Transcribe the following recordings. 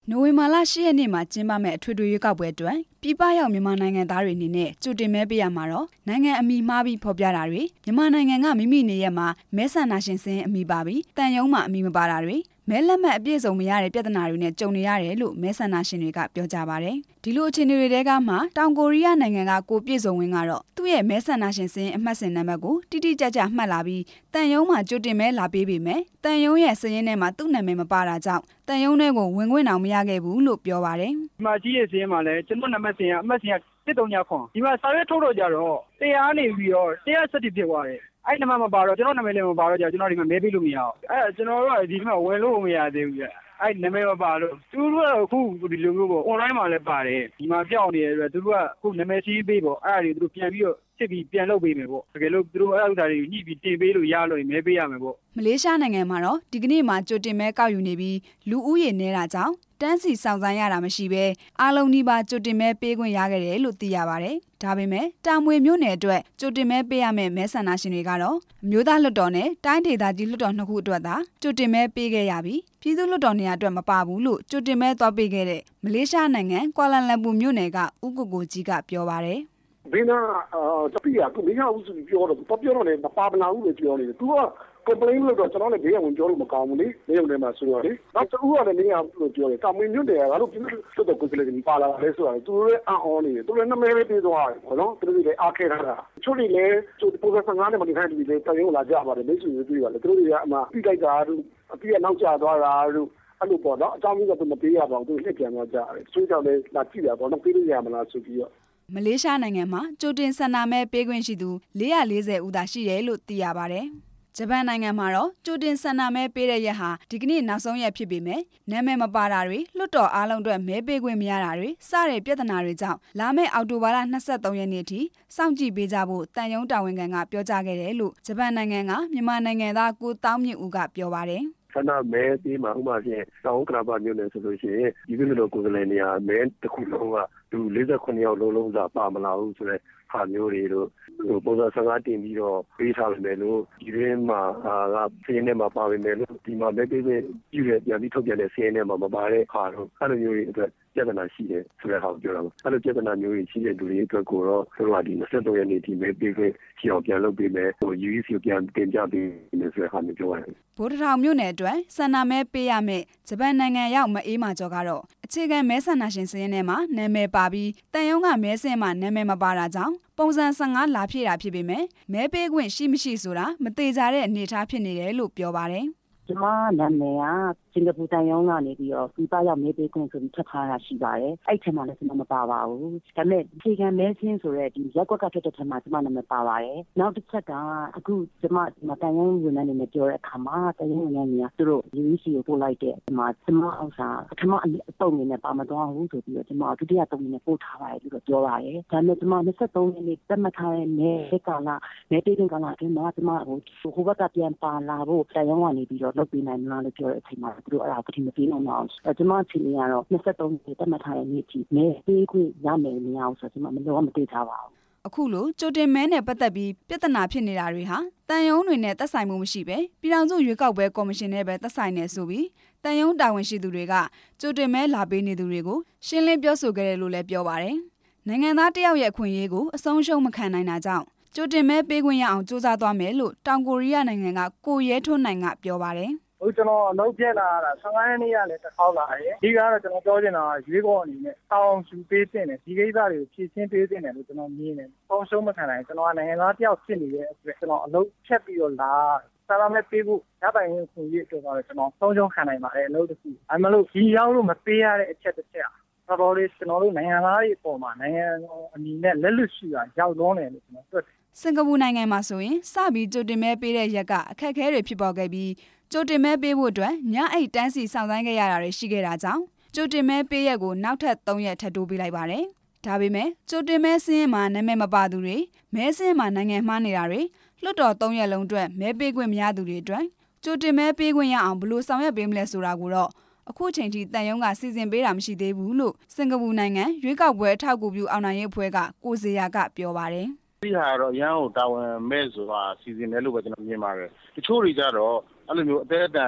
နိုဝင်ဘာလ10ရက်နေ့မှာကျင်းပမဲ့အထွေထွေရွေးကောက်ပွဲအတွက်ပြည်ပရောက်မြန်မာနိုင်ငံသားတွေအနေနဲ့ကြိုတင်မဲပေးရမှာတော့နိုင်ငံအမည်မှားပြီးဖော်ပြတာတွေမြန်မာနိုင်ငံကမိမိနေရက်မှာမဲဆန္ဒရှင်စင်းအမည်ပါပြီးတန်ယုံမှာအမည်မပါတာတွေမဲလက်မှတ်အပြည့်စုံမရတဲ့ပြဿနာတွေနဲ့ကြုံနေရတယ်လို့မဲဆန္ဒရှင်တွေကပြောကြပါတယ်။ဒီလိုအခြေအနေတွေကမှတောင်ကိုရီးယားနိုင်ငံကကိုပြည့်စုံဝင်းကတော့သူ့ရဲ့မဲဆန္ဒရှင်စင်းအမှတ်စဉ်နံပါတ်ကိုတိတိကျကျမှတ်လာပြီးတန်ယုံမှာကြိုတင်မဲလာပေးပေမဲ့တန်ယုံရဲ့စရင်းထဲမှာသူ့နာမည်မပါတာကြောင့်တန်ယုံတွေကိုဝင်ခွင့်အောင်မရခဲ့ဘူးလို့ပြောပါတယ်။ဒီမှာကြီးရဲ့စရင်းမှာလည်းကျွန်တော်နာမည်စင်ကအမှတ်စဉ်က139ခွန်ဒီမှာစာရွက်ထုတ်တော့ကြတော့တရားနေပြီးတော့170ဖြစ်သွားတယ်။အဲ့နံပါတ်မပါတော့ကျွန်တော်နာမည်လည်းမပါတော့ကျွန်တော်ဒီမှာမဲပေးလို့မရအောင်အဲ့ကျွန်တော်တို့ကဒီမှာဝင်လို့မရသေးဘူးအဲ့နာမည်မပါလို့သူတို့ကအခုဒီလိုမျိုးပေါ့ online မှာလည်းပါတယ်ဒီမှာပြောင်းနေတယ်သူတို့ကအခုနာမည်ချင်းပေးပေါ့အဲ့ဒါတွေသူတို့ပြန်ပြီးတော့စစ်ပြီးပြန်လုပ်ပေးမယ်ပေါ့တကယ်လို့သူတို့အဲ့ဥစ္စာတွေညှိပြီးတင်ပေးလို့ရလို့မဲပေးရမယ်ပေါ့မလေးရှားနိုင်ငံမှာတော့ဒီကနေ့မှာကြိုတင်မဲကောက်ယူနေပြီးလူဦးရေနေတာကြောင့်တန်းစီဆောင်ဆိုင်ရတာမရှိဘဲအားလုံးဒီပါကြိုတင်မဲပေးခွင့်ရခဲ့တယ်လို့သိရပါတယ်ဒါပေမဲ့တာမွေမြို့နယ်အတွက်ကြိုတင်မဲပေးရမယ့်မဲဆန္ဒရှင်တွေကတော့အမျိုးသားလွှတ်တော်နဲ့တိုင်းဒေသကြီးလွှတ်တော်နှစ်ခုအတွက်သာကြိုတင်မဲပေးခဲ့ရပြီးပြည်သူ့လွှတ်တော်နေရာအတွက်မပါဘူးလို့ကြိုတင်မဲသွားပေးခဲ့တဲ့မလေးရှားနိုင်ငံကွာလာလမ်ပူမြို့နယ်ကဦးကိုကိုကြီးကပြောပါတယ်ဘင်းနာတပီးကမင်းဟာဦးစုပြောတော့ပြောတော့လည်းမပါမလာဘူးလို့ပြောနေတယ်သူကcomplain လို့တော့ကျွန်တော်လည်းဘေးကဝင်ပြောလို့မကောင်းဘူးလေနေုံထဲမှာဆိုတော့လေနောက်တူကလည်းနေရလို့ပြောတယ်တာမင်းညွန့်တယ်ကတော့ပြတ်တော့ကိုယ်ကလေးပါလာလဲဆိုတော့သူလည်းအော်နေတယ်သူလည်းနမဲလေးပြေးသွားတယ်ဘောနော်သူလည်းအားခဲထားတာချို့လည်းချို့ပုံစံငါးနဲ့မနေခိုင်းတယ်လေတန်ရုံလာကြပါတယ်မိတ်ဆွေတွေတွေ့ပါလေသူတို့ကအမှပြီးလိုက်တာတို့အပြည့်နောက်ကျသွားတာတို့အဲ့လိုပေါ့နော်အကြောင်းမျိုးကသူမပေးရပါဘူးသူလက်ပြန်သွားကြတယ်ဆိုတော့လည်းလာကြည့်ရပါတော့ပေးလို့ရမလားဆိုပြီးတော့မလေးရှားနိုင်ငံမှာကြိုတင်ဆန္ဒမဲပေးခွင့်ရှိသူ440ဦးသာရှိတယ်လို့သိရပါတယ်။ဂျပန်နိုင်ငံမှာတော့ကြိုတင်ဆန္ဒမဲပေးတဲ့ရက်ဟာဒီကနေ့နောက်ဆုံးရက်ဖြစ်ပေမဲ့နာမည်မပါတာတွေလွှတ်တော်အားလုံးအတွက်မဲပေးခွင့်မရတာတွေစတဲ့ပြဿနာတွေကြောင့်လာမယ့်အောက်တိုဘာလ23ရက်နေ့ထိစောင့်ကြည့်ပေးကြဖို့တန်ယုံတာဝန်ခံကပြောကြားခဲ့တယ်လို့ဂျပန်နိုင်ငံကမြန်မာနိုင်ငံသားကိုတောင်းမြင့်ဦးကပြောပါတယ်ဆန္ဒမဲပေးမှာဥပမာဖြင့်တောင်ကရာဘမြို့နယ်ဆိုလို့ရှိရင်ဒီလိုလိုကိုယ်ကလေးနေရာမဲတစ်ခုလုံးကသူ48ယောက်လုံးစာပါမလာဘူးဆိုတော့ဟာမျိုးတွေတို့ပုံစံ15တင်ပြီးတော့ပေးထားတယ်လို့ဒီရင်းမှာကစင်းထဲမှာပါဝင်တယ်လို့ဒီမှာမဲပေးပြီးပြုရပြန်ပြီးထုတ်ပြန်တဲ့စင်းထဲမှာမပါတဲ့ဟာတော့အဲ့လိုမျိုးတွေအတွက်ပြဿနာရှိတယ်ဆိုတဲ့ဟာကိုပြောတာပါအဲ့လိုပြဿနာမျိုးတွေရှိတဲ့လူတွေအတွက်ကိုတော့သူတို့ကဒီ23ရက်နေ့ဒီမဲပေးခွင့်ရှိအောင်ပြန်လုပ်ပေးမယ်UEC ကိုပြန်တင်ပြပေးမယ်ဆိုတဲ့ဟာမျိုးပြောရတယ်ဗိုလ်တထောင်မြို့နယ်အတွက်ဆန္ဒမဲပေးရမယ့်ဂျပန်နိုင်ငံရောက်မအေးမာကျော်ကတော့အခြေခံမဲဆန္ဒရှင်စရင်းထဲမှာနာမည်ပါပြီးတန်ယုံကမဲဆင်းမှာနာမည်မပါတာကြောင့်ပုံစံ15လာဖြည့်တာဖြစ်ပေမဲ့မဲပေးခွင့်ရှိမရှိဆိုတာမသေးကြတဲ့အနေအထားဖြစ်နေတယ်လို့ပြောပါတယ်ကျမနာမည်ကစင်ကာပူတန်ယုံကနေပြီးတော့ပြည်ပရောက်မဲပေးခွင့်ဆိုပြီးထပ်ထားတာရှိပါတယ်အဲ့ထက်မှလည်းကျွန်တော်မပါပါဘူးဒါပေမဲ့အခြေခံမဲဆင်းဆိုတဲ့ဒီရက်ကွက်ကထက်တဲ့ထက်မှကျွန်မနာမည်ပါပါတယ်နောက်တစ်ချက်ကအခုကျွန်မတန်ယုံဝန်ထမ်းတွေနဲ့ပြောတဲ့အခါမှာတန်ယုံဝန်ထမ်းတွေကသူတို့ UEC ကိုပို့လိုက်တဲ့ဒီမှာကျွန်မအောင်စာပထမအတုံးနေနဲ့ပါမသွားဘူးဆိုပြီးတော့ကျွန်မဒုတိယတုံးနေနဲ့ပို့ထားပါတယ်လို့ပြောပါတယ်ဒါပေမဲ့ကျွန်မ23ရက်နေ့တက်မှတ်ထားတဲ့မဲကာလမဲပေးတဲ့ကာလအတွင်းမှာကျွန်မဟိုဘက်ကပြန်ပါလာဖို့တန်ယုံကနေပြီးတော့လုပ်ပေးနိုင်မလားလို့ပြောတဲ့အချိန်မှာသူတို့အဲ့ဒါကတိမပေးနိုင်တော့ကျွန်မအချိန်ကြီးကတော့23နှစ်တက်မှတ်ထားတဲ့နေ့ကြီးမဲပေးခွင့်ရမယ်မရအောင်ဆိုတော့ကျွန်မမလို့မသိထားပါဘူးအခုလိုကြိုတင်မဲနဲ့ပတ်သက်ပြီးပြဿနာဖြစ်နေတာတွေဟာတန်ယုံတွေနဲ့သက်ဆိုင်မှုမရှိပဲပြည်ထောင်စုရွေးကောက်ပွဲကော်မရှင်နဲ့ပဲသက်ဆိုင်နေဆိုပြီးတန်ယုံတာဝန်ရှိသူတွေကကြိုတင်မဲလာပေးနေသူတွေကိုရှင်းလင်းပြောဆိုခဲ့တယ်လို့လည်းပြောပါတယ်နိုင်ငံသားတယောက်ရဲ့အခွင့်အရေးကိုအဆုံးရှုံးမခံနိုင်တာကြောင့်ကြိုတင်မဲပေးခွင့်ရအောင်စူးစမ်းသွားမယ်လို့တောင်ကိုရီးယားနိုင်ငံကကိုရဲထွန်းနိုင်ကပြောပါတယ်ကျွန်တော်အလုပ်ပြက်လာတာ15ရက်နေ့ကလည်းတစ်ခေါက်လာတယ်ဒီကတော့ကျွန်တော်ပြောချင်တာရွေးကော်အနေနဲ့တောင်းယူပေးတင်တယ်ဒီကိစ္စတွေကိုဖြည့်ရှင်းပေးတင်တယ်လို့ကျွန်တော်မြင်တယ်ပုံရှုံးမခံနိုင်ကျွန်တော်ကနိုင်ငံသားတယောက်ဖြစ်နေတဲ့အတွက်ကျွန်တော်အလုပ်ဖြတ်ပြီးတော့လာစာရမဲ့ပေးဖို့ရပိုင်ရင်ခွင့်ရအတွက်တော့ကျွန်တော်ဆုံးရှုံးခံနိုင်ပါတယ်အလုပ်တစ်ခုအဲမလို့ဒီရောက်လို့မပေးရတဲ့အချက်တစ်ချက်တော်တော်လေးကျွန်တော်တို့နိုင်ငံသားတွေအပေါ်မှာနိုင်ငံအမည်နဲ့လက်လွတ်ရှိတာရောက်တော့တယ်လို့ကျွန်တော်တွေ့စင်ကာပူနိုင်ငံမှာဆိုရင်စပြီးကြိုတင်မဲပေးတဲ့ရက်ကအခက်အခဲတွေဖြစ်ပေါ်ခဲ့ပြီးကြိုတင်မဲပေးဖို့အတွက်ညအိတ်တန်းစီဆောင်ဆိုင်ခဲ့ရတာတွေရှိခဲ့တာကြောင့်ကြိုတင်မဲပေးရက်ကိုနောက်ထပ်3ရက်ထပ်တိုးပေးလိုက်ပါတယ်။ဒါပေမဲ့ကြိုတင်မဲစင်းရင်မှာနာမည်မပါသူတွေမဲစင်းမှာနိုင်ငံမှားနေတာတွေလွှတ်တော်3ရက်လုံးအတွက်မဲပေးခွင့်မရသူတွေအတွက်ကြိုတင်မဲပေးခွင့်ရအောင်ဘယ်လိုဆောင်ရွက်ပေးမလဲဆိုတာကိုတော့အခုချိန်ထိတန်ယုံကစီစဉ်ပေးတာမရှိသေးဘူးလို့စင်ကာပူနိုင်ငံရွေးကောက်ပွဲအထောက်အကူပြုအောင်နိုင်ရေးအဖွဲ့ကကိုစေယာကပြောပါတယ်ဒီဟာတော့ရန်ကိုတာဝန်မဲ့ဆိုတာစီစဉ်တယ်လို့ပဲကျွန်တော်မြင်ပါတယ်တချို့တွေကြတော့အဲ့လိုမျိုးအသေးအတန်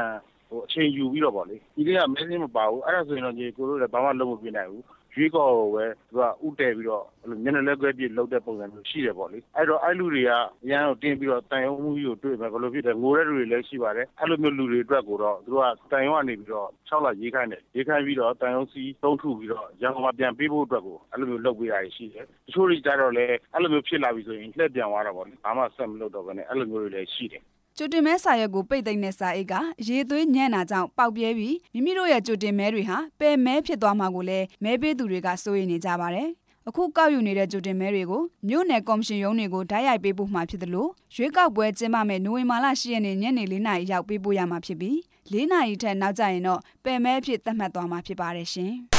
အချိန်ယူပြီးတော့ပေါ့လေဒီကမဲစင်းမပါဘူးအဲ့ဒါဆိုရင်တော့ကိုတို့လည်းဘာမှလုပ်မပြနိုင်ဘူးရွေးကောက်ပဲသူကဥတည်ပြီးတော့မျက်နှာလက်ကွဲပြစ်လောက်တဲ့ပုံစံမျိုးရှိတယ်ပေါ့လေအဲ့တော့အဲ့လူတွေကအရန်ကိုတင်းပြီးတော့တန်ရုံမှုကြီးကိုတွေ့မယ်ဘယ်လိုဖြစ်တယ်ငိုတဲ့လူတွေလည်းရှိပါတယ်အဲ့လိုမျိုးလူတွေအတွက်ကိုတော့သူကတန်ရုံကနေပြီးတော့6လရေးခိုင်းတယ်ရေးခိုင်းပြီးတော့တန်ရုံစီသုံးထုပြီးတော့ရန်ကုန်မှာပြန်ပေးဖို့အတွက်ကိုအဲ့လိုမျိုးလုပ်ပေးရရှိတယ်တချို့တွေကြတော့လည်းအဲ့လိုမျိုးဖြစ်လာပြီဆိုရင်လှည့်ပြန်သွားတာပေါ့လေဘာမှဆက်မလုပ်တော့ဘဲနဲ့အဲ့လိုမျိုးတွေလည်းရှိတယ်ကြိုတင်မဲစာရွက်ကိုပိတ်သိမ်းတဲ့စာအိတ်ကရေသွေးညံ့တာကြောင့်ပေါက်ပြဲပြီးမိမိတို့ရဲ့ကြိုတင်မဲတွေဟာပယ်မဲဖြစ်သွားမှာကိုလည်းမဲပေးသူတွေကစိုးရိမ်နေကြပါတယ်။အခုကောက်ယူနေတဲ့ကြိုတင်မဲတွေကိုမြို့နယ်ကော်မရှင်ရုံးတွေကိုဓာတ်ရိုက်ပေးဖို့မှာဖြစ်တယ်လို့ရွေးကောက်ပွဲကျင်းပမယ့်နိုဝင်ဘာလ10ရက်နေ့ညနေ4 နာရီရောက်ပေးပို့ရမှာဖြစ်ပြီး4 နာရီထက်နောက်ကျရင်တော့ပယ်မဲအဖြစ်သတ်မှတ်သွားမှာဖြစ်ပါတယ်ရှင်။